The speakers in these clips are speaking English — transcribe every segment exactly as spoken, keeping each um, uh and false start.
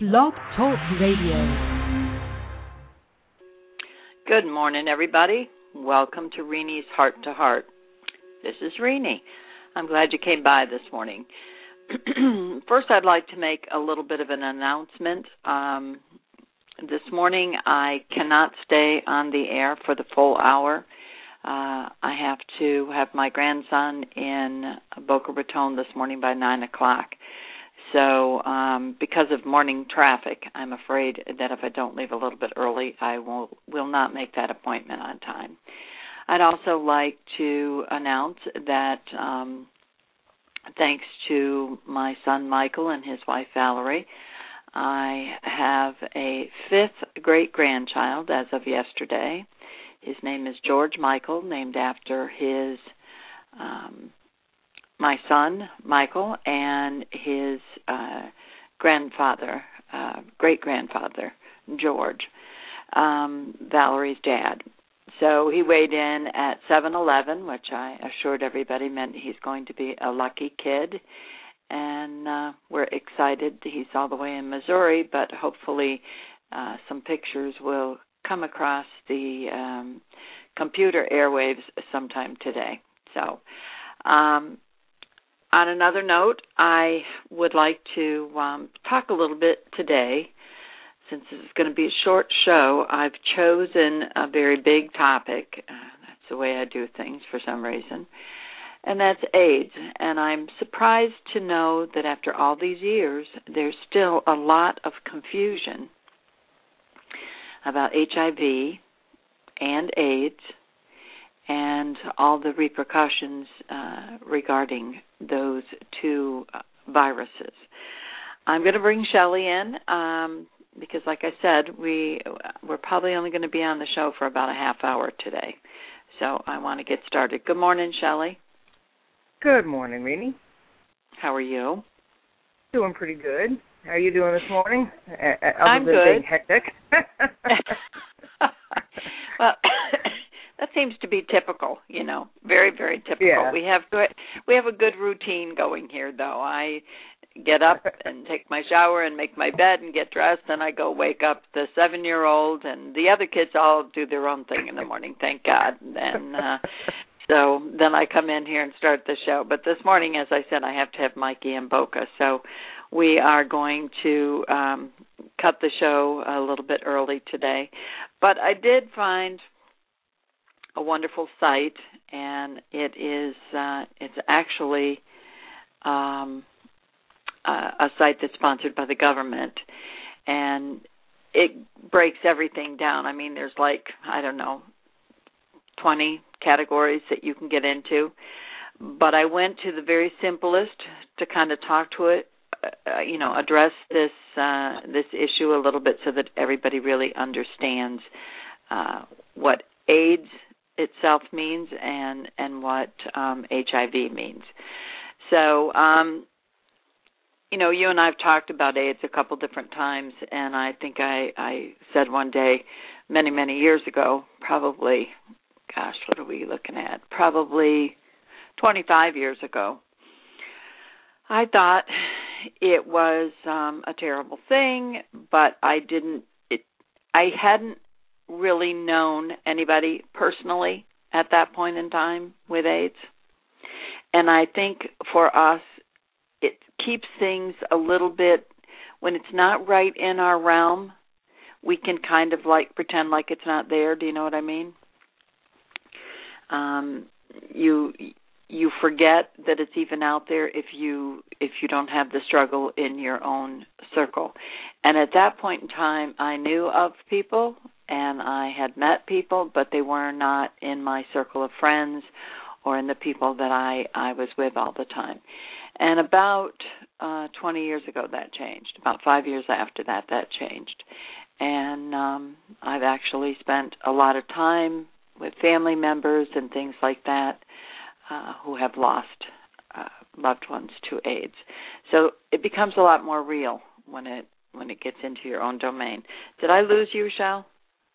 Blog Talk Radio. Good morning, everybody. Welcome to Renie's Heart to Heart. This is Renie. I'm glad you came by this morning. First, I'd like to make a little bit of an announcement. Um, this morning, I cannot stay on the air for the full hour. Uh, I have to have my grandson in Boca Raton this morning by nine o'clock. So um, because of morning traffic, I'm afraid that if I don't leave a little bit early, I will, will not make that appointment on time. I'd also like to announce that um, thanks to my son Michael and his wife Valerie, I have a fifth great-grandchild as of yesterday. His name is George Michael, named after his um, my son Michael and his uh, grandfather, uh, great-grandfather George, um, Valerie's dad. So he weighed in at seven eleven, which I assured everybody meant he's going to be a lucky kid. And uh, we're excited. He's all the way in Missouri, but hopefully uh, some pictures will come across the um, computer airwaves sometime today. So um, on another note, I would like to um, talk a little bit today. Since this is going to be a short show, I've chosen a very big topic. Uh, that's the way I do things for some reason. And that's AIDS. And I'm surprised to know that after all these years, there's still a lot of confusion about H I V and AIDS and all the repercussions uh, regarding those two uh, viruses. I'm going to bring Shelley in um, because, like I said, we, we're probably only going to be on the show for about a half hour today. So I want to get started. Good morning, Shelley. Good morning, Renie. How are you? Doing pretty good. How are you doing this morning? Other I'm than good. Being hectic. Well, that seems to be typical, you know, very, very typical. Yeah. We have good, we have a good routine going here, though. I get up and take my shower and make my bed and get dressed, and I go wake up the seven-year-old, and the other kids all do their own thing in the morning, thank God. And uh, so then I come in here and start the show. But this morning, as I said, I have to have Mikey and Boca, so we are going to um, cut the show a little bit early today. But I did find a wonderful site, and it is uh, it's actually um, a, a site that's sponsored by the government, and it breaks everything down. I mean, there's like, I don't know, twenty categories that you can get into, but I went to the very simplest to kind of talk to it, uh, you know, address this uh, this issue a little bit so that everybody really understands uh, what AIDS itself means and and what um, H I V means. So, um, you know, you and I have talked about AIDS a couple different times, and I think I, I said one day many, many years ago, probably, gosh, what are we looking at? Probably twenty-five years ago, I thought it was um, a terrible thing, but I didn't, it, I hadn't really known anybody personally at that point in time with AIDS. And I think for us, it keeps things a little bit, when it's not right in our realm, we can kind of like pretend like it's not there. Do you know what I mean? Um, you you forget that it's even out there if you if you don't have the struggle in your own circle. And at that point in time, I knew of people and I had met people, but they were not in my circle of friends or in the people that I, I was with all the time. And about uh, twenty years ago, that changed. About five years after that, that changed. And um, I've actually spent a lot of time with family members and things like that uh, who have lost uh, loved ones to AIDS. So it becomes a lot more real when it when it gets into your own domain. Did I lose you, Shal?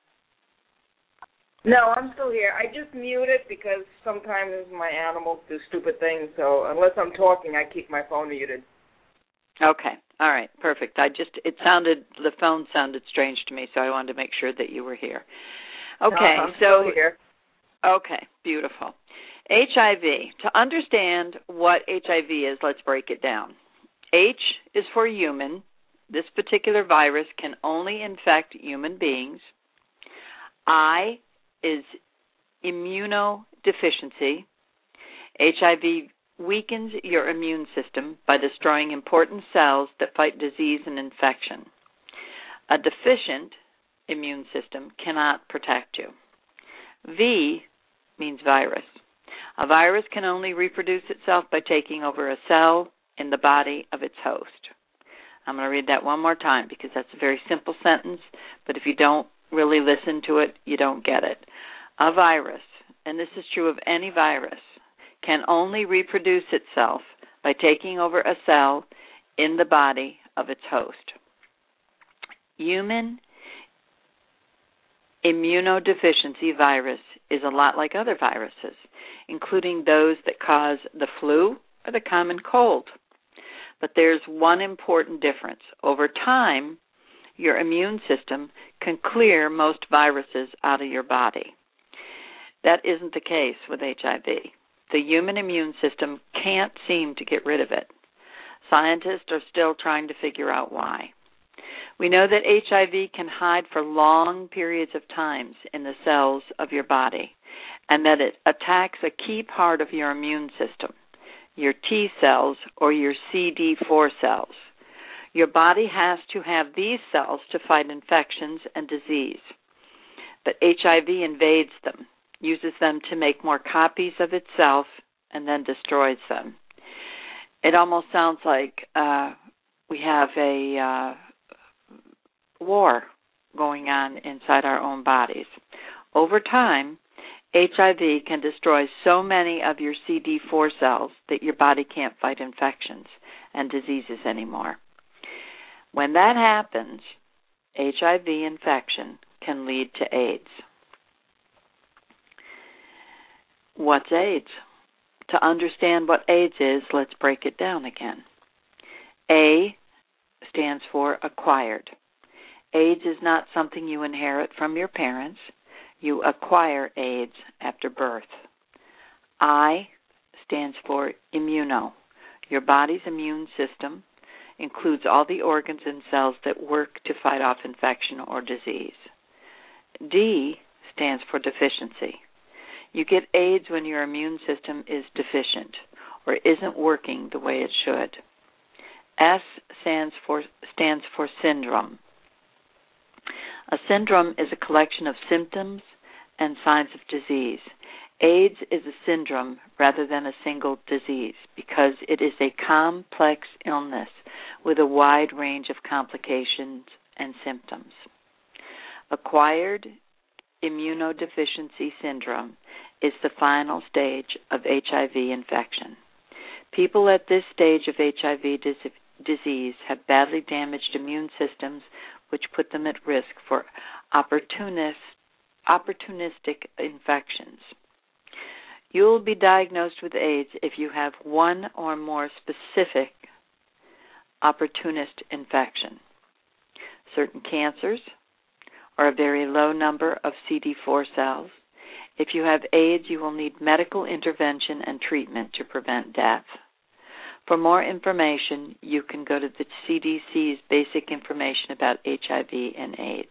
No, I'm still here. I just mute it because sometimes my animals do stupid things, so unless I'm talking, I keep my phone muted. Okay. All right. Perfect. I just, it sounded, the phone sounded strange to me, so I wanted to make sure that you were here. Okay. No, I'm so, still here. Okay. Beautiful. H I V. To understand what H I V is, let's break it down. H is for human. This particular virus can only infect human beings. I is immunodeficiency. H I V weakens your immune system by destroying important cells that fight disease and infection. A deficient immune system cannot protect you. V means virus. A virus can only reproduce itself by taking over a cell in the body of its host. I'm going to read that one more time because that's a very simple sentence, but if you don't really listen to it, you don't get it. A virus, and this is true of any virus, can only reproduce itself by taking over a cell in the body of its host. Human immunodeficiency virus is a lot like other viruses, including those that cause the flu or the common cold. But there's one important difference. Over time, your immune system can clear most viruses out of your body. That isn't the case with H I V. The human immune system can't seem to get rid of it. Scientists are still trying to figure out why. We know that H I V can hide for long periods of time in the cells of your body, and that it attacks a key part of your immune system, your T cells or your C D four cells. Your body has to have these cells to fight infections and disease. But H I V invades them, uses them to make more copies of itself, and then destroys them. It almost sounds like uh, we have a uh, war going on inside our own bodies. Over time, H I V can destroy so many of your C D four cells that your body can't fight infections and diseases anymore. When that happens, H I V infection can lead to AIDS. What's AIDS? To understand what AIDS is, let's break it down again. A stands for acquired. AIDS is not something you inherit from your parents. You acquire AIDS after birth. I stands for immuno. Your body's immune system includes all the organs and cells that work to fight off infection or disease. D stands for deficiency. You get AIDS when your immune system is deficient or isn't working the way it should. S stands for, stands for syndrome. A syndrome is a collection of symptoms and signs of disease. AIDS is a syndrome rather than a single disease because it is a complex illness with a wide range of complications and symptoms. Acquired immunodeficiency syndrome is the final stage of H I V infection. People at this stage of H I V dis- disease have badly damaged immune systems, which put them at risk for opportunist, opportunistic infections. You will be diagnosed with AIDS if you have one or more specific opportunist infection. Certain cancers, or a very low number of C D four cells. If you have AIDS, you will need medical intervention and treatment to prevent death. For more information, you can go to the C D C's basic information about H I V and AIDS.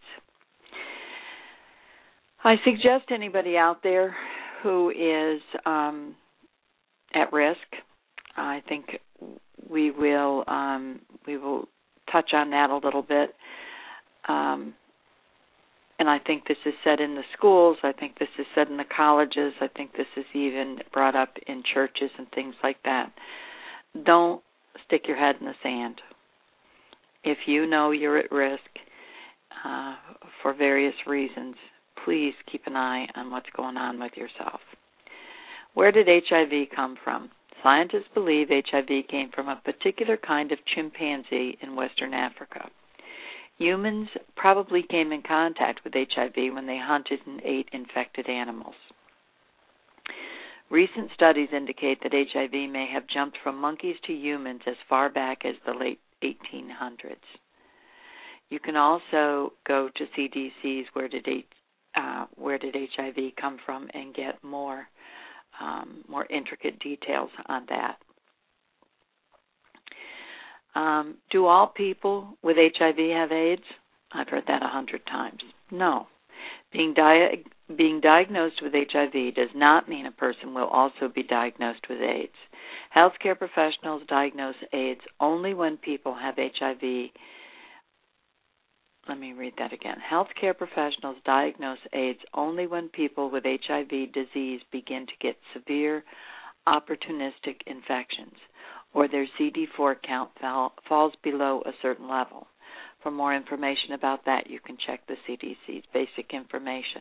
I suggest anybody out there who is um, at risk, I think we will um, we will touch on that a little bit. Um, and I think this is said in the schools. I think this is said in the colleges. I think this is even brought up in churches and things like that. Don't stick your head in the sand. If you know you're at risk uh, for various reasons, please keep an eye on what's going on with yourself. Where did H I V come from? Scientists believe H I V came from a particular kind of chimpanzee in Western Africa. Humans probably came in contact with H I V when they hunted and ate infected animals. Recent studies indicate that H I V may have jumped from monkeys to humans as far back as the late eighteen hundreds. You can also go to C D C's Where Did uh, Where Did H I V Come From and get more um, more intricate details on that. Um, do all people with H I V have AIDS? I've heard that a hundred times. No. Being, di- being diagnosed with H I V does not mean a person will also be diagnosed with AIDS. Healthcare professionals diagnose AIDS only when people have H I V. Let me read that again. Healthcare professionals diagnose AIDS only when people with H I V disease begin to get severe opportunistic infections, or their C D four count fall, falls below a certain level. For more information about that, you can check the C D C's basic information.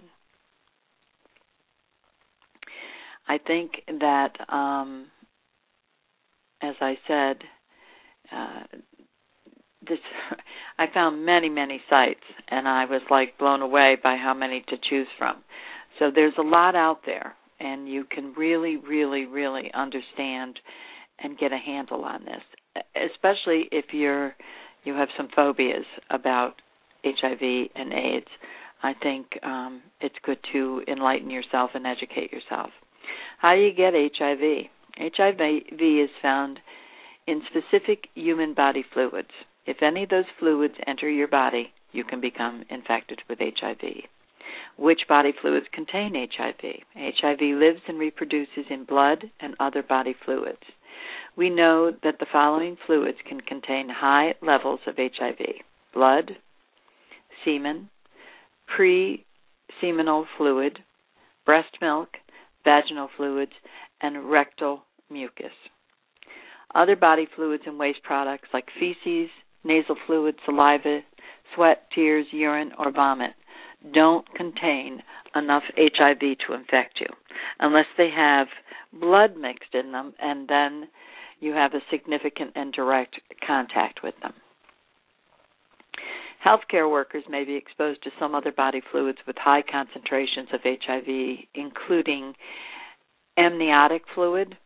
I think that, um, as I said, uh, this I found many, many sites, and I was like blown away by how many to choose from. So there's a lot out there, and you can really, really, really understand and get a handle on this, especially if you're you have some phobias about H I V and AIDS. I think um, it's good to enlighten yourself and educate yourself. How do you get H I V? H I V is found in specific human body fluids. If any of those fluids enter your body, you can become infected with H I V. Which body fluids contain H I V? H I V lives and reproduces in blood and other body fluids. We know that the following fluids can contain high levels of H I V: blood, semen, pre-seminal fluid, breast milk, vaginal fluids, and rectal mucus. Other body fluids and waste products like feces, nasal fluid, saliva, sweat, tears, urine, or vomit don't contain enough H I V to infect you unless they have blood mixed in them, and then you have a significant and direct contact with them. Healthcare workers may be exposed to some other body fluids with high concentrations of H I V, including amniotic fluid,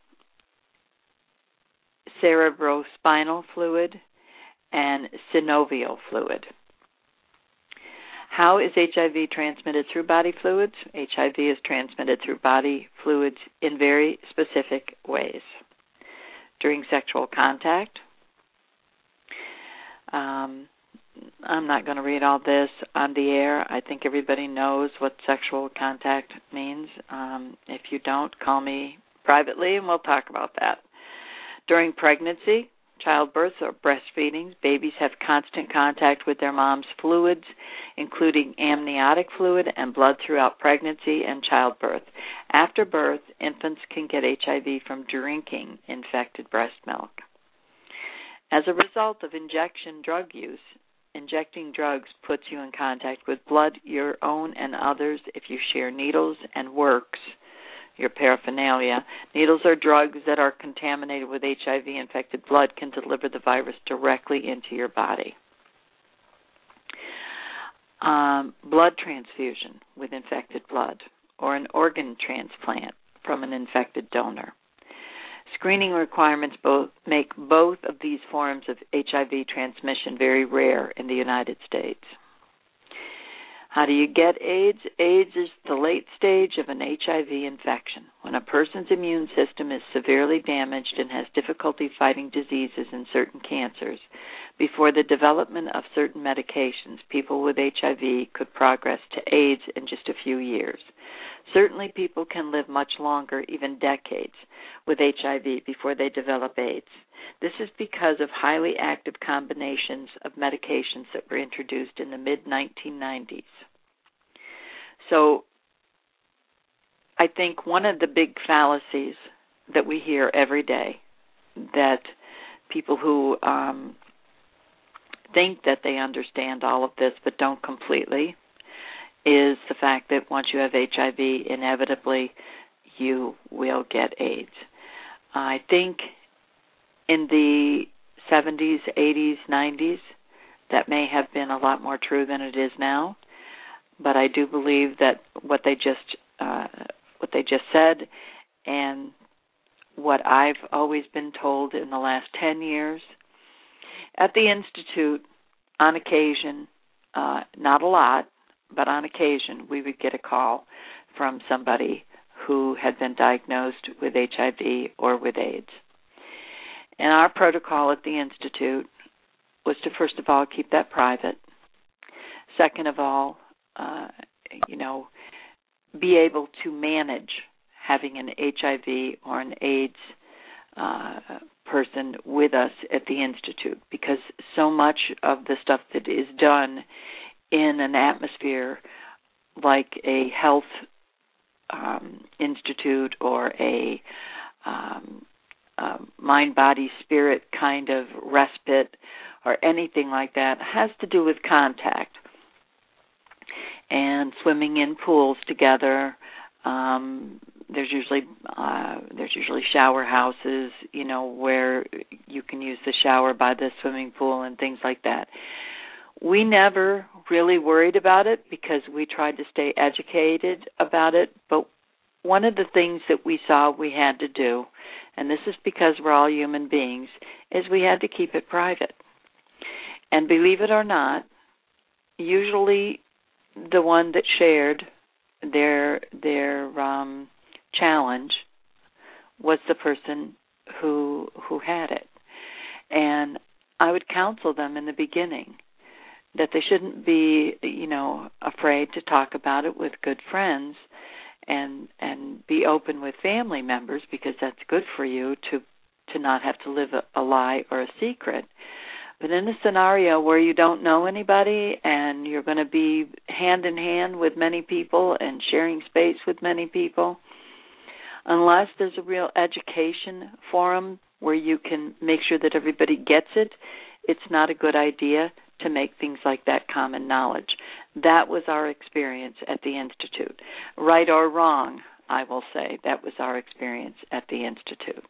cerebrospinal fluid, and synovial fluid. How is H I V transmitted through body fluids? H I V is transmitted through body fluids in very specific ways. During sexual contact. Um, I'm not going to read all this on the air. I think everybody knows what sexual contact means. Um, if you don't, call me privately and we'll talk about that. During pregnancy, childbirth, or breastfeeding, babies have constant contact with their mom's fluids, including amniotic fluid and blood throughout pregnancy and childbirth. After birth, infants can get H I V from drinking infected breast milk. As a result of injection drug use, injecting drugs puts you in contact with blood, your own and others, if you share needles and works, your paraphernalia. Needles or drugs that are contaminated with H I V-infected blood can deliver the virus directly into your body. Um, blood transfusion with infected blood, or an organ transplant from an infected donor. Screening requirements both make both of these forms of H I V transmission very rare in the United States. How do you get AIDS? AIDS is the late stage of an H I V infection, when a person's immune system is severely damaged and has difficulty fighting diseases and certain cancers. Before the development of certain medications, people with H I V could progress to AIDS in just a few years. Certainly people can live much longer, even decades, with H I V before they develop AIDS. This is because of highly active combinations of medications that were introduced in the mid nineteen nineties. So I think one of the big fallacies that we hear every day, that people who um, think that they understand all of this but don't completely, is the fact that once you have H I V, inevitably you will get AIDS. I think in the seventies, eighties, nineties, that may have been a lot more true than it is now. But I do believe that what they just uh, what they just said, and what I've always been told in the last ten years, at the Institute, on occasion, uh, not a lot, but on occasion, we would get a call from somebody who had been diagnosed with H I V or with AIDS. And our protocol at the Institute was to, first of all, keep that private. Second of all, uh, you know, be able to manage having an H I V or an AIDS uh, person with us at the Institute, because so much of the stuff that is done in an atmosphere like a health um, institute or a um, uh, mind, body, spirit kind of respite or anything like that has to do with contact and swimming in pools together. Um, there's usually uh, there's usually shower houses, you know, where you can use the shower by the swimming pool and things like that. We never really worried about it because we tried to stay educated about it. But one of the things that we saw we had to do, and this is because we're all human beings, is we had to keep it private. And believe it or not, usually the one that shared their their um, challenge was the person who who had it. And I would counsel them in the beginning that they shouldn't be, you know, afraid to talk about it with good friends and and be open with family members, because that's good for you to to not have to live a, a lie or a secret. But in a scenario where you don't know anybody and you're going to be hand in hand with many people and sharing space with many people, unless there's a real education forum where you can make sure that everybody gets it, it's not a good idea to make things like that common knowledge. That was our experience at the Institute. Right or wrong, I will say, that was our experience at the Institute.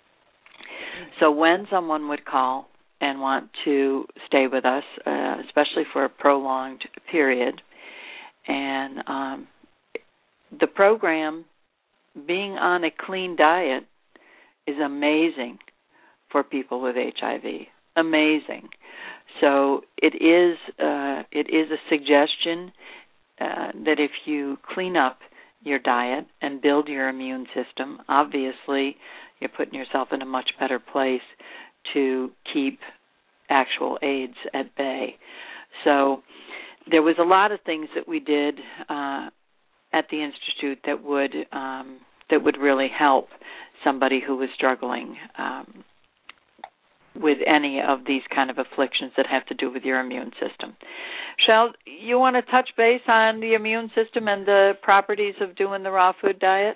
So when someone would call and want to stay with us, uh, especially for a prolonged period, and um, the program, being on a clean diet, is amazing for people with H I V. Amazing. So it is uh, it is a suggestion uh, that if you clean up your diet and build your immune system, obviously you're putting yourself in a much better place to keep actual AIDS at bay. So there was a lot of things that we did uh, at the Institute that would um, that would really help somebody who was struggling um, with any of these kind of afflictions that have to do with your immune system. Shell, you want to touch base on the immune system and the properties of doing the raw food diet?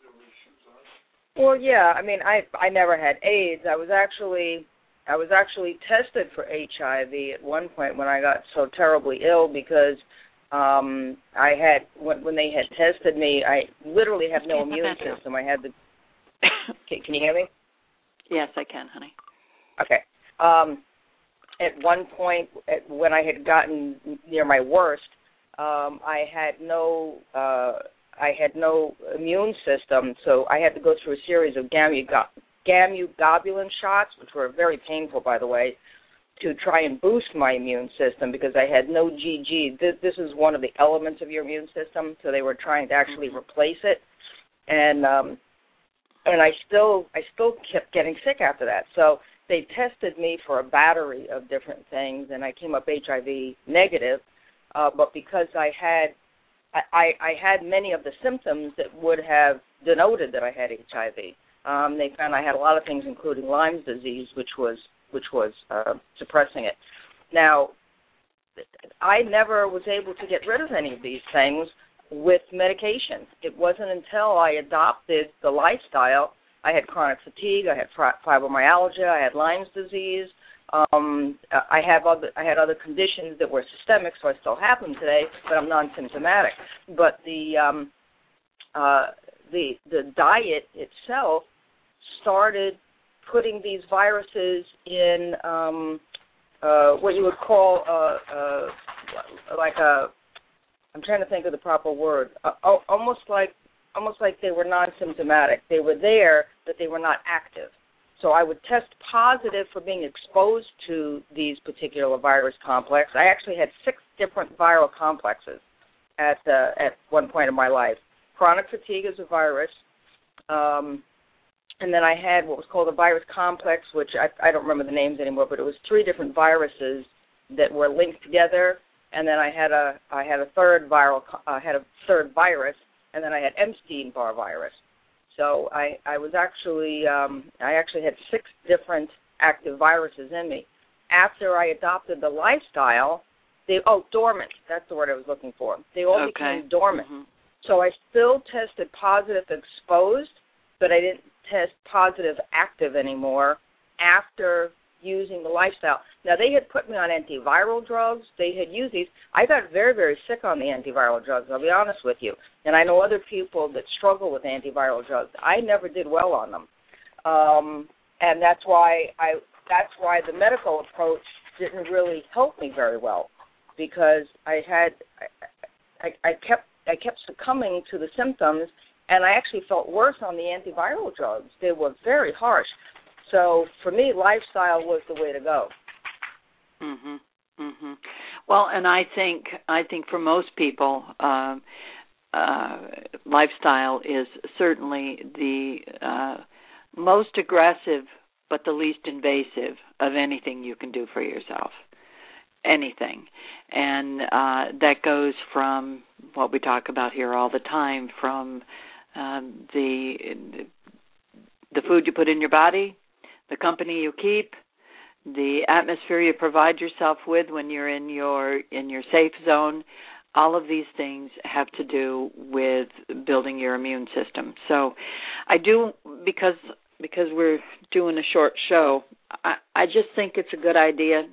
Well, yeah. I mean, I I never had AIDS. I was actually I was actually tested for H I V at one point when I got so terribly ill because um, I had when, when they had tested me, I literally have no immune system. I had the. Can, can you hear me? Yes, I can, honey. Okay. Um, at one point, at, when I had gotten near my worst, um, I had no, uh, I had no immune system, so I had to go through a series of gamma-globulin shots, which were very painful, by the way, to try and boost my immune system because I had no G G. This, this is one of the elements of your immune system, so they were trying to actually replace it, and um, and I still, I still kept getting sick after that. So they tested me for a battery of different things, and I came up H I V negative. Uh, but because I had, I, I had many of the symptoms that would have denoted that I had H I V. Um, they found I had a lot of things, including Lyme's disease, which was which was uh, suppressing it. Now, I never was able to get rid of any of these things with medication. It wasn't until I adopted the lifestyle. I had chronic fatigue, I had fibromyalgia, I had Lyme's disease. Um, I have other I had other conditions that were systemic, so I still have them today, but I'm non-symptomatic. But the um, uh, the the diet itself started putting these viruses in um, uh, what you would call uh, uh, like a I'm trying to think of the proper word. Uh, almost like almost like they were non-symptomatic. They were there, but they were not active. So I would test positive for being exposed to these particular virus complexes. I actually had six different viral complexes at uh, at one point in my life. Chronic fatigue is a virus. Um, and then I had what was called a virus complex, which I, I don't remember the names anymore, but it was three different viruses that were linked together. And then I had a I had a third viral I uh, had a third virus, and then I had Epstein-Barr virus. So I, I was actually um, I actually had six different active viruses in me. After I adopted the lifestyle, they oh dormant. That's the word I was looking for. They all okay. became dormant. Mm-hmm. So I still tested positive exposed, but I didn't test positive active anymore after using the lifestyle. Now, they had put me on antiviral drugs. They had used these. I got very, very sick on the antiviral drugs, I'll be honest with you. And I know other people that struggle with antiviral drugs. I never did well on them. Um, and that's why I that's why the medical approach didn't really help me very well, because I had I, I, I kept I kept succumbing to the symptoms, and I actually felt worse on the antiviral drugs. They were very harsh. So for me, lifestyle was the way to go. Mhm. Mhm. Well, and I think I think for most people, uh, uh, lifestyle is certainly the uh, most aggressive, but the least invasive of anything you can do for yourself. Anything, and uh, that goes from what we talk about here all the time, from um, the the food you put in your body, the company you keep, the atmosphere you provide yourself with when you're in your in your safe zone. All of these things have to do with building your immune system. So I do, because because we're doing a short show, I, I just think it's a good idea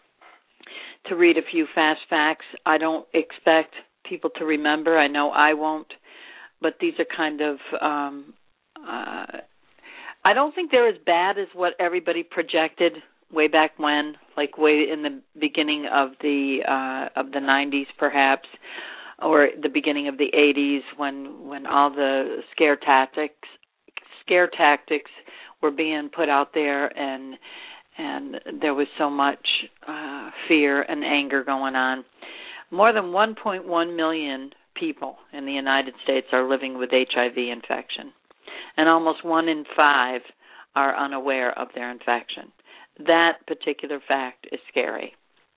to read a few fast facts. I don't expect people to remember. I know I won't, but these are kind of um, uh, I don't think they're as bad as what everybody projected way back when, like way in the beginning of the uh, of the nineties, perhaps, or the beginning of the eighties, when when all the scare tactics scare tactics were being put out there, and and there was so much uh, fear and anger going on. More than one point one million people in the United States are living with H I V infection, and almost one in five are unaware of their infection. That particular fact is scary.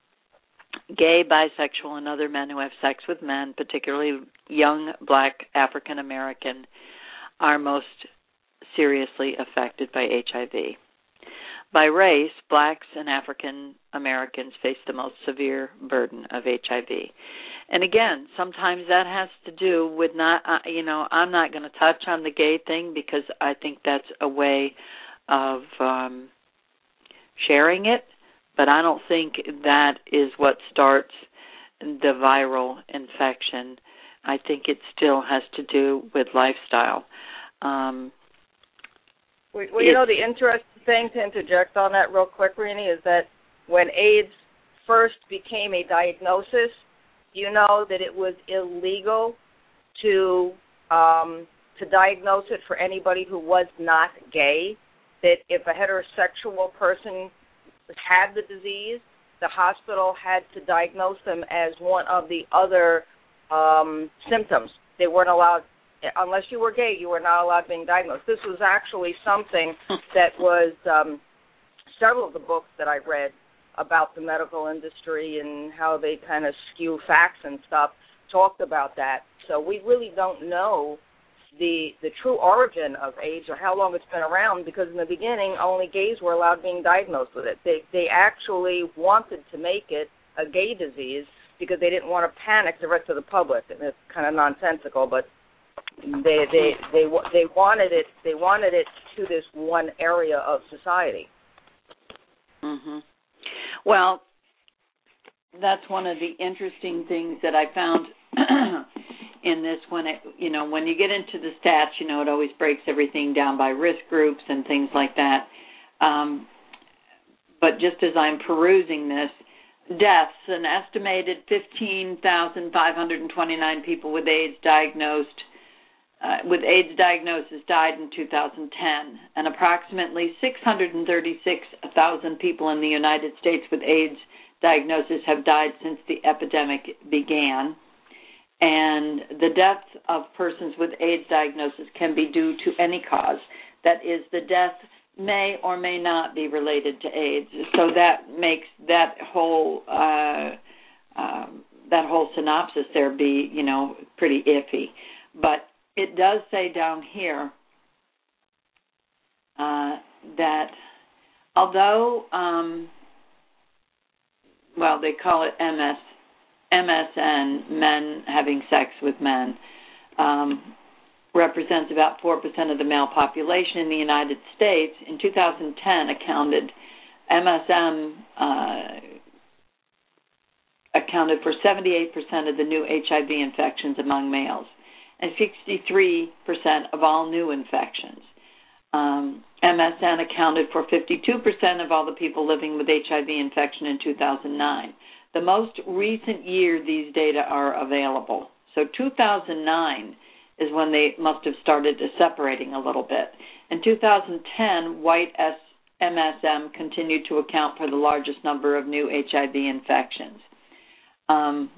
Gay, bisexual, and other men who have sex with men, particularly young black African American, are most seriously affected by H I V. By race, blacks and African Americans face the most severe burden of H I V. And again, sometimes that has to do with not, uh, you know, I'm not going to touch on the gay thing because I think that's a way of um, sharing it, but I don't think that is what starts the viral infection. I think it still has to do with lifestyle. Um, well, well you know, the interesting thing to interject on that real quick, Rini, is that when AIDS first became a diagnosis, you know that it was illegal to um, to diagnose it for anybody who was not gay, that if a heterosexual person had the disease, the hospital had to diagnose them as one of the other um, symptoms. They weren't allowed, unless you were gay, you were not allowed being diagnosed. This was actually something that was, um, several of the books that I read about the medical industry and how they kind of skew facts and stuff talked about that. So we really don't know the the true origin of AIDS or how long it's been around, because in the beginning only gays were allowed being diagnosed with it. They they actually wanted to make it a gay disease because they didn't want to panic the rest of the public. And it's kind of nonsensical, but they they they they wanted it they wanted it to this one area of society. Mhm. Well, that's one of the interesting things that I found in this. When it, you know, when you get into the stats, you know, it always breaks everything down by risk groups and things like that. Um, but just as I'm perusing this, deaths, an estimated fifteen thousand five hundred twenty-nine people with AIDS diagnosed uh, with AIDS diagnosis died in two thousand ten, and approximately six hundred thirty-six thousand people in the United States with AIDS diagnosis have died since the epidemic began. And the death of persons with AIDS diagnosis can be due to any cause. That is, the death may or may not be related to AIDS. So that makes that whole uh, uh, that whole synopsis there be, you know, pretty iffy. But it does say down here uh, that although, um, well, they call it M S, M S N, men having sex with men, um, represents about four percent of the male population in the United States. In two thousand ten, accounted M S M uh, accounted for seventy-eight percent of the new H I V infections among males and sixty-three percent of all new infections. Um, M S N accounted for fifty-two percent of all the people living with H I V infection in two thousand nine. The most recent year these data are available. So two thousand nine is when they must have started separating a little bit. In two thousand ten, white M S M continued to account for the largest number of new H I V infections. Um,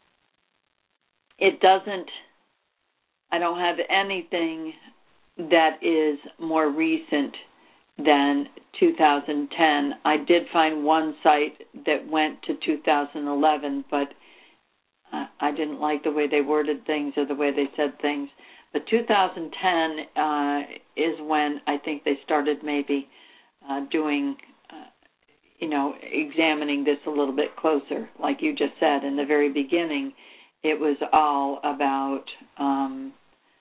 it doesn't, I don't have anything that is more recent than two thousand ten. I did find one site that went to two thousand eleven, but uh, I didn't like the way they worded things or the way they said things. But two thousand ten uh, is when I think they started maybe uh, doing, uh, you know, examining this a little bit closer. Like you just said, in the very beginning, it was all about um,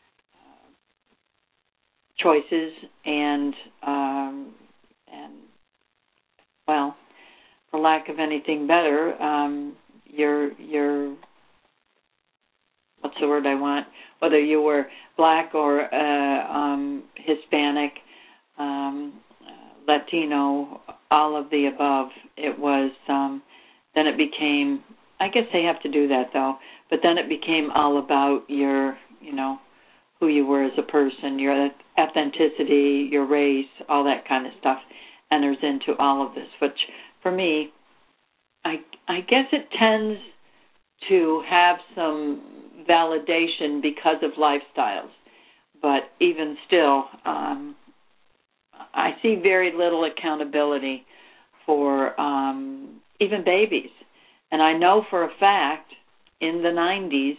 choices and um, and well, for lack of anything better, um, your your what's the word I want? Whether you were black or uh, um, Hispanic, um, Latino, all of the above. It was um, then it became. I guess they have to do that though. But then it became all about your, you know, who you were as a person, your authenticity, your race, all that kind of stuff enters into all of this, which for me, I I guess it tends to have some validation because of lifestyles. But even still, um, I see very little accountability for um, even babies. And I know for a fact in the nineties,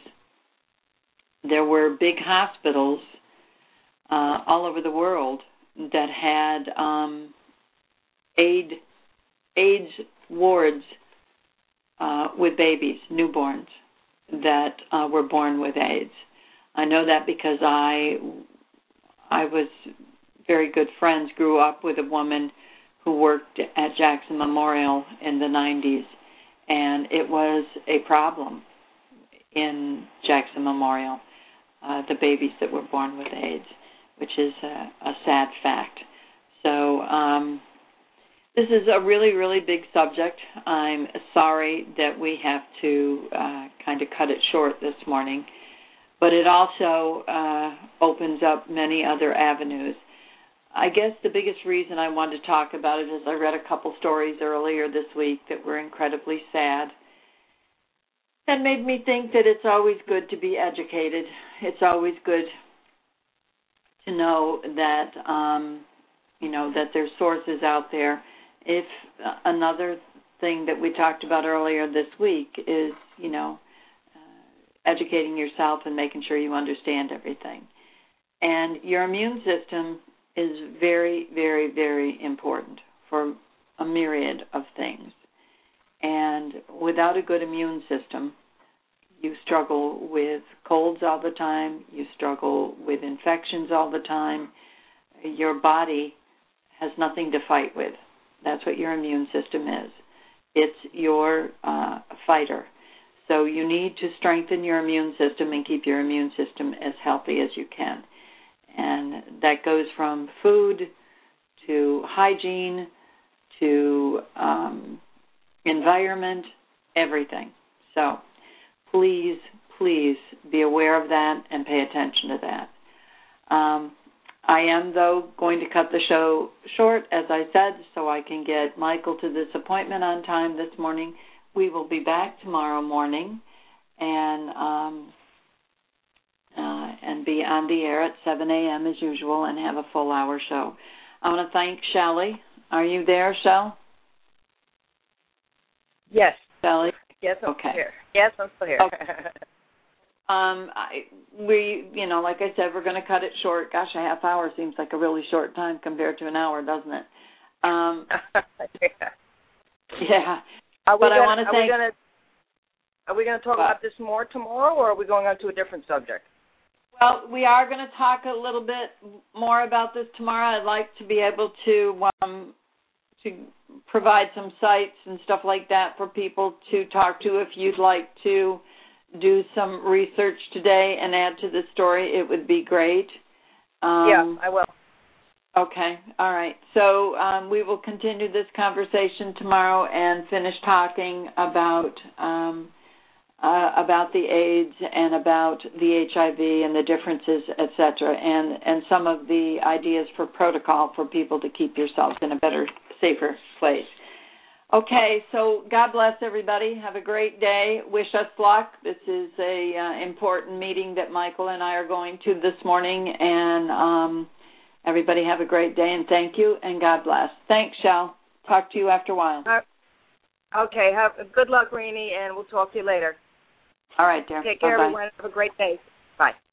there were big hospitals uh, all over the world that had um, aid, AIDS wards uh, with babies, newborns, that uh, were born with AIDS. I know that because I, I was very good friends, grew up with a woman who worked at Jackson Memorial in the nineties, and it was a problem in Jackson Memorial. Uh, the babies that were born with AIDS, which is a, a sad fact. So um, this is a really, really big subject. I'm sorry that we have to uh, kind of cut it short this morning, but it also uh, opens up many other avenues. I guess the biggest reason I wanted to talk about it is I read a couple stories earlier this week that were incredibly sad. That made me think that it's always good to be educated. It's always good to know that, um, you know, that there's sources out there. If uh, another thing that we talked about earlier this week is, you know, uh, educating yourself and making sure you understand everything. And your immune system is very, very, very important for a myriad of things. And without a good immune system, you struggle with colds all the time, you struggle with infections all the time. Your body has nothing to fight with. That's what your immune system is. It's your uh, fighter. So you need to strengthen your immune system and keep your immune system as healthy as you can. And that goes from food to hygiene to um, environment, everything. So please, please be aware of that and pay attention to that. Um, I am, though, going to cut the show short, as I said, so I can get Michael to this appointment on time this morning. We will be back tomorrow morning and um, uh, and be on the air at seven a.m. as usual and have a full hour show. I want to thank Shelley. Are you there, Shell? Yes. Shelley? Yes, I'm okay. here. Yes, I'm still here. Okay. um, I, we, you know, like I said, we're going to cut it short. Gosh, a half hour seems like a really short time compared to an hour, doesn't it? Um, yeah. yeah. Are we but gonna, I want to are thank. We gonna, are we going to talk what? about this more tomorrow, or are we going on to a different subject? Well, we are going to talk a little bit more about this tomorrow. I'd like to be able to um, to provide some sites and stuff like that for people to talk to. If you'd like to do some research today and add to the story, it would be great. Um, yeah, I will. Okay, all right. So um, we will continue this conversation tomorrow and finish talking about um, uh, about the AIDS and about the H I V and the differences, et cetera, and, and some of the ideas for protocol for people to keep yourselves in a better, safer place. Okay, so God bless everybody. Have a great day. Wish us luck. This is a uh, important meeting that Michael and I are going to this morning, and um, everybody have a great day, and thank you, and God bless. Thanks, Shel. Talk to you after a while. Uh, okay, have good luck, Renee, and we'll talk to you later. All right, dear. Take care, Bye-bye. everyone. Have a great day. Bye.